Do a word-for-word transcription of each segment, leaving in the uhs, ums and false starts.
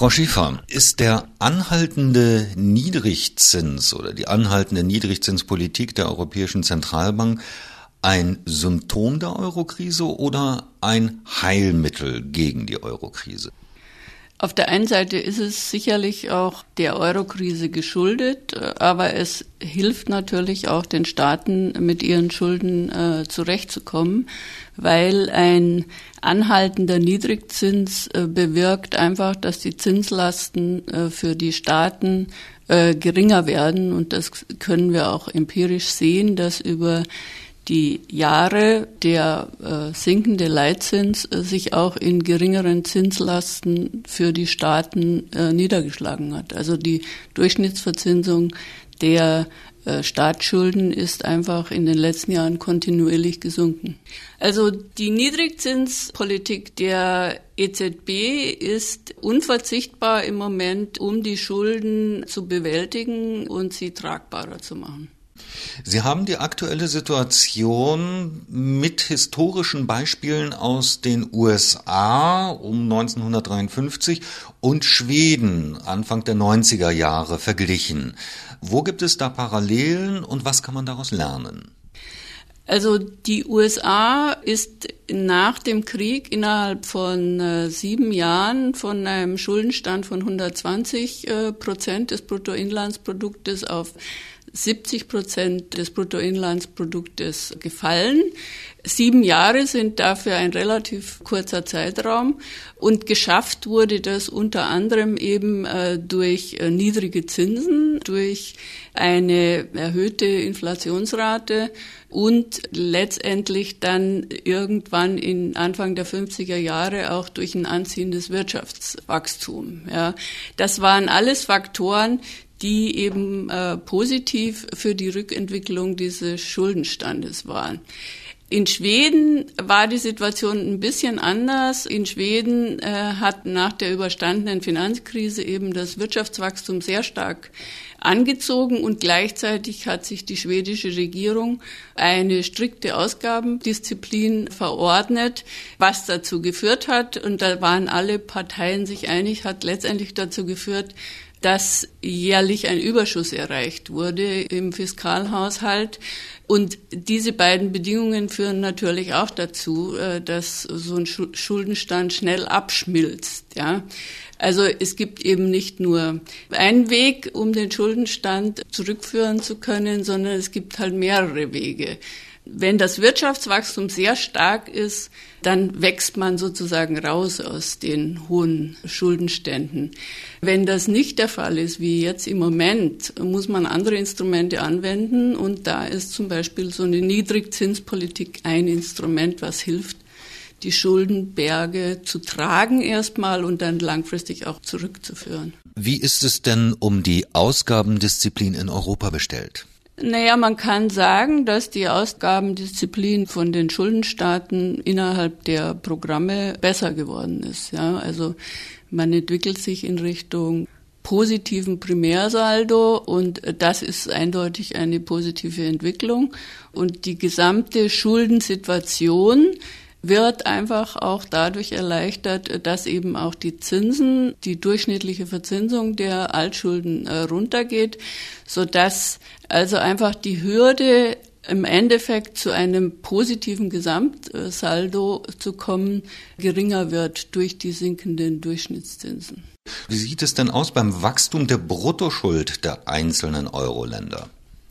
Frau Schäfer, ist der anhaltende Niedrigzins oder die anhaltende Niedrigzinspolitik der Europäischen Zentralbank ein Symptom der Eurokrise oder ein Heilmittel gegen die Eurokrise? Auf der einen Seite ist es sicherlich auch der Eurokrise geschuldet, aber es hilft natürlich auch den Staaten, mit ihren Schulden äh, zurechtzukommen, weil ein anhaltender Niedrigzins äh, bewirkt einfach, dass die Zinslasten äh, für die Staaten äh, geringer werden. Und das können wir auch empirisch sehen, dass über die Jahre der äh, sinkende Leitzins äh, sich auch in geringeren Zinslasten für die Staaten äh, niedergeschlagen hat. Also die Durchschnittsverzinsung der äh, Staatsschulden ist einfach in den letzten Jahren kontinuierlich gesunken. Also die Niedrigzinspolitik der E Z B ist unverzichtbar im Moment, um die Schulden zu bewältigen und sie tragbarer zu machen. Sie haben die aktuelle Situation mit historischen Beispielen aus den U S A um neunzehnhundertdreiundfünfzig und Schweden Anfang der neunziger Jahre verglichen. Wo gibt es da Parallelen und was kann man daraus lernen? Also die U S A ist nach dem Krieg innerhalb von äh, sieben Jahren von einem Schuldenstand von hundertzwanzig äh, Prozent des Bruttoinlandsproduktes auf siebzig Prozent des Bruttoinlandsproduktes gefallen. Sieben Jahre sind dafür ein relativ kurzer Zeitraum und geschafft wurde das unter anderem eben äh, durch äh, niedrige Zinsen, durch eine erhöhte Inflationsrate und letztendlich dann irgendwann in Anfang der fünfziger Jahre auch durch ein anziehendes Wirtschaftswachstum. Ja, das waren alles Faktoren, die eben äh, positiv für die Rückentwicklung dieses Schuldenstandes waren. In Schweden war die Situation ein bisschen anders. In Schweden äh, hat nach der überstandenen Finanzkrise eben das Wirtschaftswachstum sehr stark angezogen und gleichzeitig hat sich die schwedische Regierung eine strikte Ausgabendisziplin verordnet, was dazu geführt hat, und da waren alle Parteien sich einig, hat letztendlich dazu geführt, dass jährlich ein Überschuss erreicht wurde im Fiskalhaushalt. Und diese beiden Bedingungen führen natürlich auch dazu, dass so ein Schuldenstand schnell abschmilzt, ja. Also es gibt eben nicht nur einen Weg, um den Schuldenstand zurückführen zu können, sondern es gibt halt mehrere Wege. Wenn das Wirtschaftswachstum sehr stark ist, dann wächst man sozusagen raus aus den hohen Schuldenständen. Wenn das nicht der Fall ist, wie jetzt im Moment, muss man andere Instrumente anwenden und da ist zum Beispiel so eine Niedrigzinspolitik ein Instrument, was hilft, die Schuldenberge zu tragen erstmal und dann langfristig auch zurückzuführen. Wie ist es denn um die Ausgabendisziplin in Europa bestellt? Naja, man kann sagen, dass die Ausgabendisziplin von den Schuldenstaaten innerhalb der Programme besser geworden ist. Ja, also man entwickelt sich in Richtung positiven Primärsaldo und das ist eindeutig eine positive Entwicklung. Und die gesamte Schuldensituation wird einfach auch dadurch erleichtert, dass eben auch die Zinsen, die durchschnittliche Verzinsung der Altschulden äh, runtergeht, sodass also einfach die Hürde im Endeffekt zu einem positiven Gesamtsaldo zu kommen, geringer wird durch die sinkenden Durchschnittszinsen. Wie sieht es denn aus beim Wachstum der Bruttoschuld der einzelnen Euro-Länder?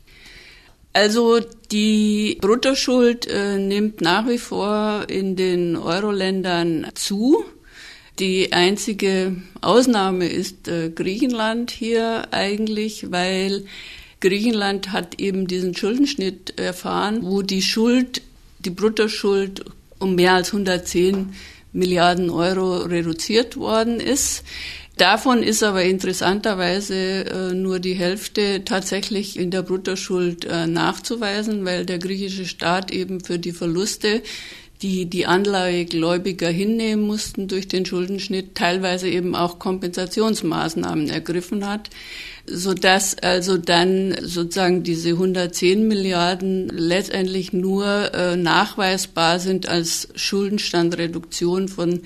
Also die Bruttoschuld äh, nimmt nach wie vor in den Euro-Ländern zu. Die einzige Ausnahme ist äh, Griechenland hier eigentlich, weil Griechenland hat eben diesen Schuldenschnitt erfahren, wo die Schuld, die Bruttoschuld um mehr als hundertzehn Milliarden Euro reduziert worden ist. Davon ist aber interessanterweise äh, nur die Hälfte tatsächlich in der Bruttoschuld äh, nachzuweisen, weil der griechische Staat eben für die Verluste, die die Anleihegläubiger hinnehmen mussten durch den Schuldenschnitt, teilweise eben auch Kompensationsmaßnahmen ergriffen hat, sodass also dann sozusagen diese hundertzehn Milliarden letztendlich nur äh, nachweisbar sind als Schuldenstandreduktion von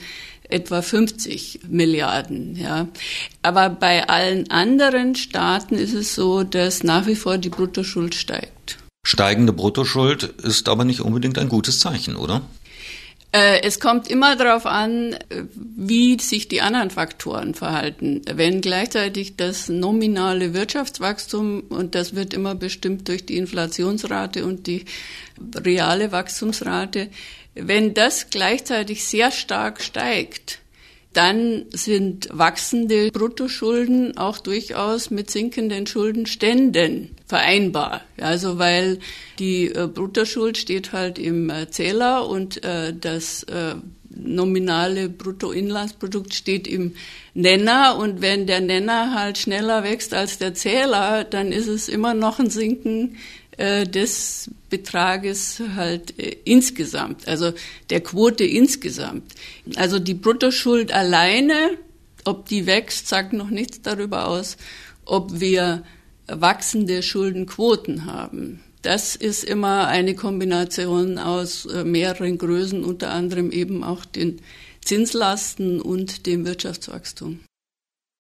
etwa fünfzig Milliarden. Ja. Aber bei allen anderen Staaten ist es so, dass nach wie vor die Bruttoschuld steigt. Steigende Bruttoschuld ist aber nicht unbedingt ein gutes Zeichen, oder? Es kommt immer darauf an, wie sich die anderen Faktoren verhalten. Wenn gleichzeitig das nominale Wirtschaftswachstum, und das wird immer bestimmt durch die Inflationsrate und die reale Wachstumsrate, wenn das gleichzeitig sehr stark steigt, dann sind wachsende Bruttoschulden auch durchaus mit sinkenden Schuldenständen vereinbar. Also weil die äh, Bruttoschuld steht halt im äh, Zähler und äh, das äh, nominale Bruttoinlandsprodukt steht im Nenner. Und wenn der Nenner halt schneller wächst als der Zähler, dann ist es immer noch ein Sinken äh, des Betrages halt äh, insgesamt, also der Quote insgesamt. Also die Bruttoschuld alleine, ob die wächst, sagt noch nichts darüber aus, ob wir wachsende Schuldenquoten haben. Das ist immer eine Kombination aus äh, mehreren Größen, unter anderem eben auch den Zinslasten und dem Wirtschaftswachstum.